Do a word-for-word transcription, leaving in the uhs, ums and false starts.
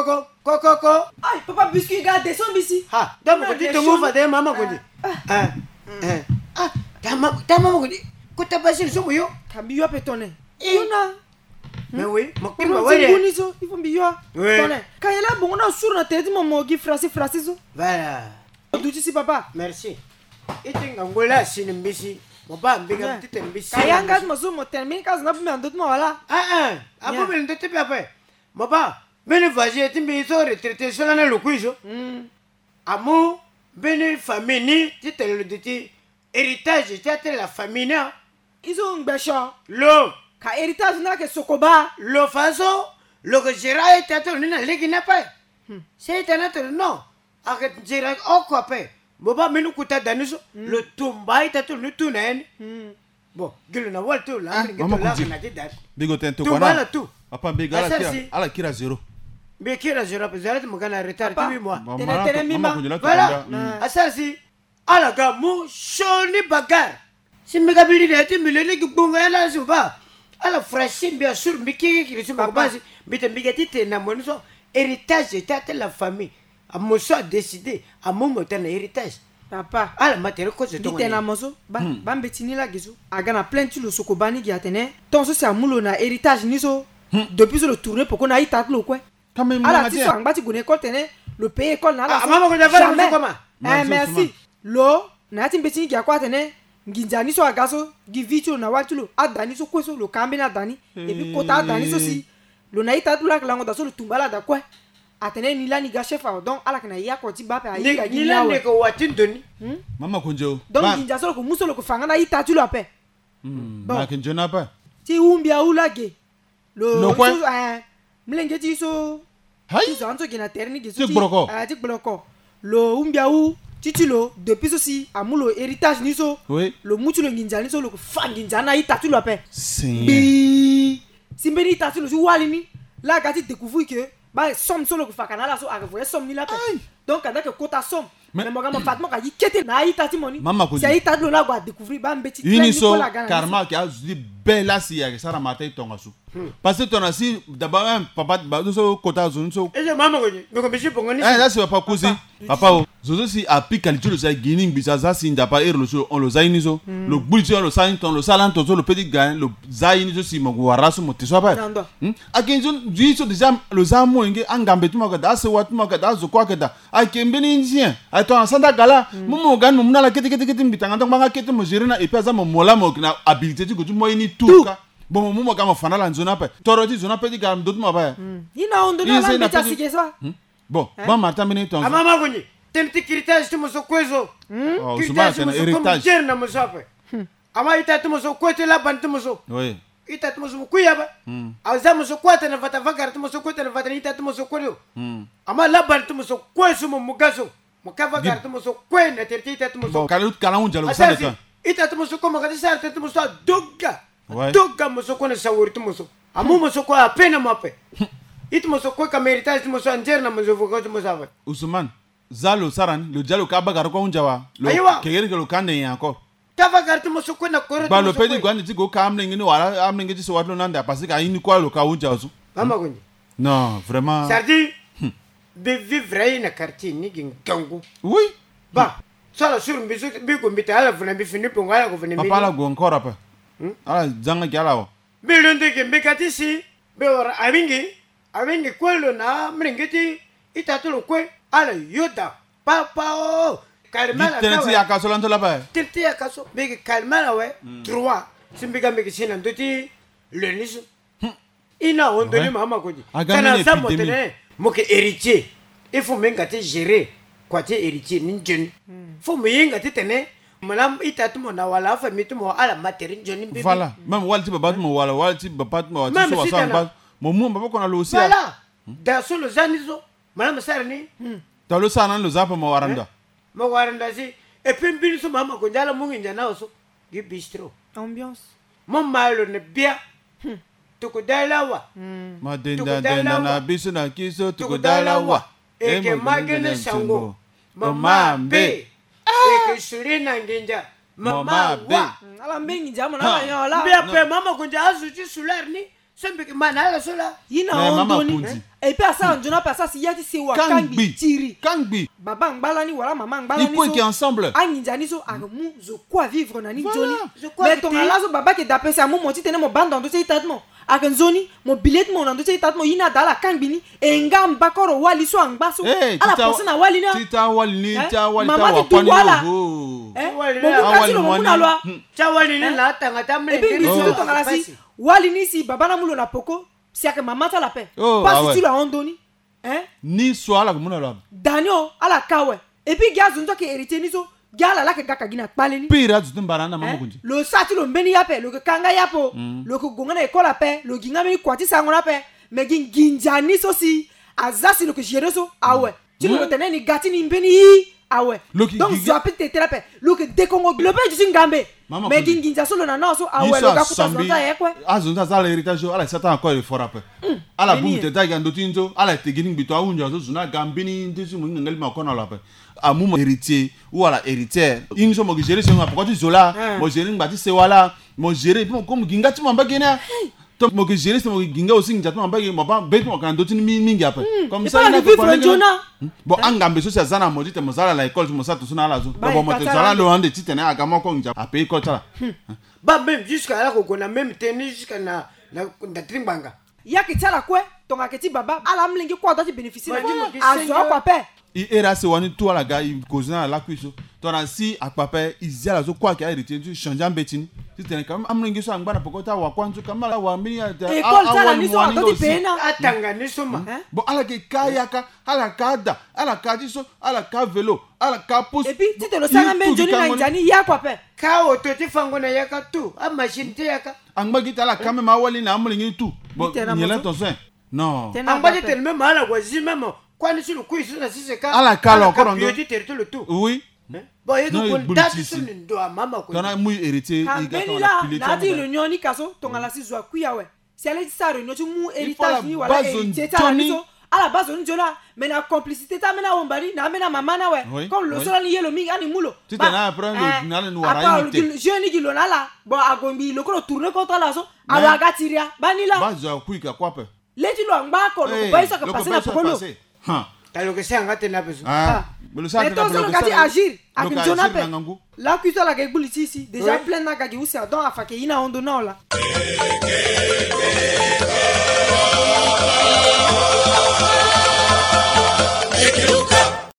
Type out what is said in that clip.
coco, coco, coco. Aïe, papa, biscuit, regarde, descends ici. Ah, dama ko dito mo fa de mama ko di. Ah. Ah, dama dama ko di. Ko tabasil so mo yo. Kambiyo petone. Yona. Mais oui, mo Comment kimba tu wale. connais ça? Il faut biyo. Oui. Quand il a bon, on a sur la tête, mon mot qui frasse frasse ça. Voilà. D'où tu sais papa? Merci. Ite ngola sinimbisi. Mo ba mbiga tite mbisi. Kayanga mo so mo termine kas na bumi andot mo wala. Ah ah, abo bele ndete papa. Mo ba, bene vaje timbi so retraité sola na lukuizo. Hmm. Amu bene famille tite le diti héritage tite la famille. Izo ngbesho. Lo, Ka héritage na ke sokoba. lo faso, lo que gera et tite na legi na pa. C'est un autre non. Arrête gera o quoi pa. Mo ba menu kuta daniso, le tumba tite le tunen. Bon, gelo na walto la ngi to la na didat. Bigo tento Tu kwana. bala tu. Papa biga ala kira, ala kira zero. Mais qui a zéro, parce que moi, j'ai retard depuis moi. Voilà. Asasi, ala gamu, shoni bagar. Si me gabili de ti milele ki bunga la zuba. Ala fraîche bien sûr, mais qui qui se base, mais te bigati te na mon so héritage était la famille. A mon so décidé, a mon moten héritage. Papa. Ala matere ko se to. Bite na mozo. Ba ba mbetini la gizo. Agana plein tu lo sokobani gi atene. Tonso se amulo na héritage ni so. Depuis le tourner pour qu'on aille tâte le quoi. Quand même, Alors, tu sois en bas, tu connais école, le pays école, là. Ah, maman, comment jamais. comment? Eh, merci. Lo, na ti mbeti ki akwa tene. Nginjani so agaso, givicho na watulo. Adani so kweso lo kambe na dani. Et puis kota dani so si. Lo na ita tula lango da so le tumbala da kwa. Atene ni la ni ga chef donc ala kana ya ko ti ba pa Ni ni la ne ko watin doni. Mama konjo. Donc nginja so ko muso lo ko fanga na ita tulo ape. Hmm. Ba konjo na pa. Ti umbia ulage. Lo Lo kwa? Eh, mlenge ti so. Hai. Ti zanto ki na terni ki Ti broko. Ah, ti broko. Lo umbia u titulo depuis ceci amulo héritage ni so. Oui. Lo mutulo nginja ni so lo ko fa nginja na ita tulo ape. Sim. Bi. Simbeni ita tulo si wali ni. La gati découvrir que ba somme so lo ko fa kanala so arriver somme ni la pe. Donc kada que kota somme. Mais moi ga Fatma ka yikete na ita ti moni. Mama ko. Si ita tulo la go découvrir ba mbeti. Uniso karma ki a di bela si ya sara matai tonga su. Parce que ton asi d'abord même papa ba so kota zone so. Et je maman ko ni, ko bishi pongoni. Eh là c'est papa cousi. Papa o. Zozo si applique le tulo sa guining bisaza si ndapa er lo so on lo zaini so. Le bulti on lo sain ton lo salan ton so le petit gain le zaini so si mo warasu mo tiso ba. Hm? Akinzo jiso déjà le zamo nge angambe tu maka da se wat maka da zo kwa keda. Akembeni indien. Ato ansanda gala mo mo gan mo na kete kete kete mbitanga donc banga kete mo gerena et puis za mo mola mo na habilité tu ko tu mo ini tout ka. Bon mo mo kama fana la nzona pa. Toroti zona pe di gam dot mo ba. Ina ondo na la beta sige ça. Bon, bon Martin bene ton. Ah maman ko ni. Temti héritage tu mo so kwezo. Oh, souvent c'est un héritage. Na mo so pa. Ama ita tu mo so kwete la ban tu mo so. Oui. Ita tu mo so kuya ba. Aza mo so kwete na vata vagar tu mo so kwete na vata ita tu mo so kwelo. Ama la ban tu mo so kweso mo mugaso. Mo ka vagar tu mo so kwe na terti ita tu mo so. Bon, kala kala un jalo sa ça. Ita tu mo so ko mo ka sa tu mo so dogga. Ouais. Dogga mo so ko na sawur tu mo so. Amu mo so ko apena mape. Itu mo so ko ka héritage tu mo so anjer na mo so ko tu mo sa ba. Ousmane, zalo saran, le jalo ka bagar ko unjawa. Lo kegere ke lo kande yanko. Ta vagar tu mo so ko na koro. Ba lo pedi gwande ti go ka amne ngini wala amne ngiti so wadlo nanda parce que ayini kwa lo ka unjawa su. Mama ko ni. Non, vraiment. Sardi. De vivre na quartier ni gingangu. Oui. Ba. Sala sur mbiso bi ko mbita ala funa bi fini ponga ala ko fini. Papa la go encore apa. Ala zanga gala wa. Bi londe ke mbekati si be ora amingi. Amingi kwelo na mringeti itatulo kwe ala yoda. Papa o. Kalmala. Teneti akaso lanto la ba. Teneti akaso. Be kalmala we. Trois. Simbiga mbeki sina ndoti le niso. Ina ondoni mama ko di. Kana samo tene. Moke héritier. Il faut même gâter gérer. Quoi tu héritier ninjun. Faut me gâter tene. Madame itatu mo na wala famille tu mo ala materi njoni bébé. Voilà. Même walti baba mo wala walti baba mo wala so wasa ba. Mo mu baba ko na lo sia. Voilà. Da so lo zanizo. Madame sarni. Ta lo sana lo zapa mo waranda. Mo waranda si. Et puis bin so mama ko njala mu nginja na so. Gi bistro. Ambiance. Mon malo ne bien. Tukudalawa. Madenda denda na biso na kiso tukudalawa. Eke magene sango. Mama be. Eke surina nginja. Mama be. Ala mbengi jamu na yola. Bia pe mama kunja azu ti sular ni. Sembe ke mana la sola. Ina ondo ni. et puis ça on pas ça si yati si wa kangi tiri Kangbi baba ngbalani wala mama ngbalani il faut qu'ils ensemble anyinjani so akamu zo quoi vivre na ni joni mais ton ala so baba ke dape sa mo moti tene mo bande ndo sei tatmo akanzoni mo billet mo ndo sei tatmo yina dala kangbi ni enga mbakoro wali so angbaso ala posana wali na tita wali ni ta wali ta wa kwani ho eh mo kasi lo mo na lwa cha wali ni la tanga tamle et puis biso to ngala si wali ni si baba na mulo na poko si aka mama ta la paix pas si tu la ondoni hein ni so ala ko na lwa Daniel ala kawe et puis gars zonto ke héritier ni so gala la ke gaka gina kpale ni pira zutum barana mama kunji lo sati lo mbeni yape lo ke kanga yapo lo ko gonga na ekola pe lo ginga me kwati sango na pe me ginja ni so si azasi lo ke jere so awe tu lo tene ni gati ni mbeni awe donc zo apete terape lo ke dekongo lo pe jusi ngambe me ginja so lo na no so awe lo ka kuta zonta yekwe azonta za la héritage ala sata encore le fort après ala boum te daga ndotinzo ala te gini bito awunja zo zuna gambini ndisu mu ngali ma kona la pe amu mo héritier ou ala héritière inso mo gérer c'est pourquoi tu zola mo gérer ngati se wala mo gérer mo comme ginga ti mamba gena to mo gérer c'est mo ginga aussi ngati mamba ge mo ba bet mo kan ndotini mingi après comme ça na ko jona bon angambe so ça zana mo dite mo zala la école mo sa to suna ala zo bon mo te zala lo ande titene aga mo ko nja a pays ko tala ba même jusqu'à là ko na même tennis jusqu'à na na ndatrimbanga yaki tala kwe tonga keti baba ala mlingi kwa dati bénéficier azo kwa pe i era se wani to ala ga i kozina la kwiso to na si akpape izia zo kwa ka héritier tu changer betini tu tene kam amlingi so angba na pokota wa kwanzu kamala wa mini ya e ko tala ni so dati pena atanga ni so ma bon ala ke kayaka ala kada ala kadiso ala ka vélo ala ka pousse et puis tu te le sanga men joni na njani ya kwa pe ka o to ti fango na yaka tu a machine te yaka angba gitala kame ma wali na amlingi tu bon ni la ton sein non angba te tellement mal kwa zi même kwani si le kuisu na sisi ka ala kala encore ndo tu te le tout oui bon et donc on date sur le ndo mama ko tona muy héritier i ga ton la pili na ti réunion ni kaso tonga la si zo kuya we si ale sa réunion tu mu héritage ni wala héritier ta ni so ala bazo ni jola mais na complicité ta mena wombari na mena mama na we comme le sola ni yelo mi ani mulo tu te na prendre na le noir unité je ni gilo na la bon agombi le ko tourner contre la so ala gatiria banila bazo kuika kwape leti lo ngba ko lo ba isa ka passer na pokolo ha talo que sea ngate na beso ah mais ça que le gati agir avec Jonape la cuisine la gaguli ici déjà plein na gagi usi donc afa ke ina ondo na la